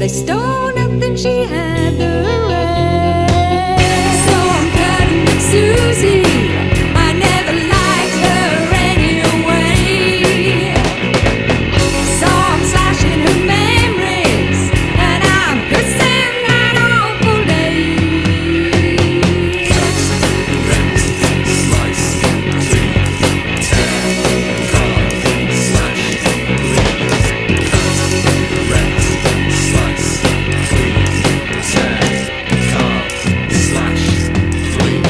stole nothing, she had the rest. So I'm cutting with Susie. I never liked her anyway. So I'm slashing her memories, and I'm cursing that awful day. Cut, rent, slice, clean, tear, carve, slash, bleed. Cut, rent, slice, clean, tear, carve, slash, bleed.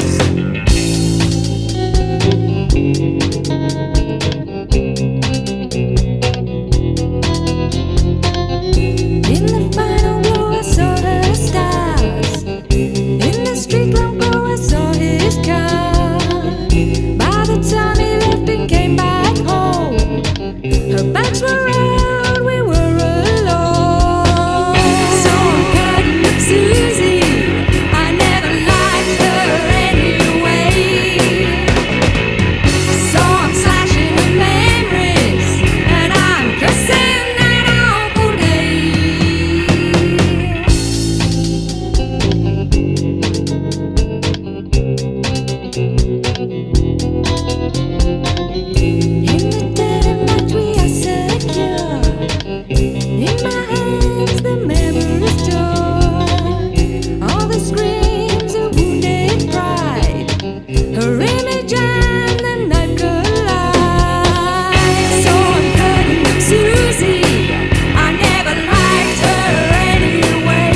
In the final glow, I saw her stars. In the street lamp glow, I saw his car. By the time he left and came back home, her bags were out, we were alone. So I'm cutting with Susie. I never liked her anyway. So I'm slashing her memories, and I'm cursing that awful day. In the dead of night we are secure. In my hands the memory's joy. All the screams of wounded pride. Her image and the knife collide. So I'm cutting with Susie. I never liked her anyway.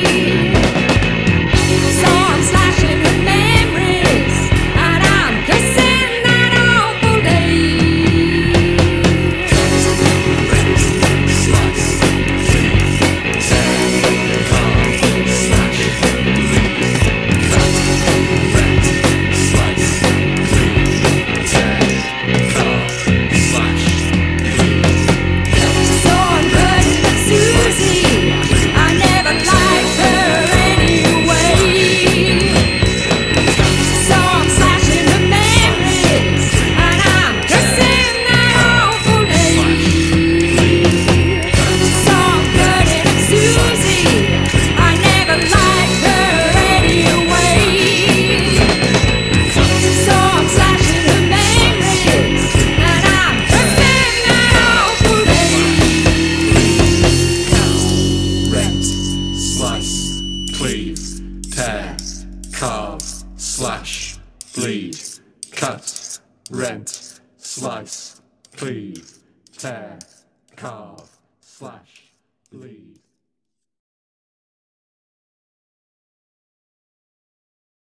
So I'm slashing her memories, and I'm cursing that awful day. Cut, rent, slice, clean, tear, carve, slash, bleed. Cut, rent, slice, clean, tear, carve, slash, bleed. So I'm cutting with Susie. I never liked her anyway. So I'm slashing her memories, and I'm cursing that awful day. So I'm cutting with Susie. I never liked her anyway. So I'm slashing her memories, and I'm cursing that awful day. Cut, rent, slice, cleave, tear, carve, slash, bleed. Cut, rent, slice, cleave, tear, carve, slash, bleed.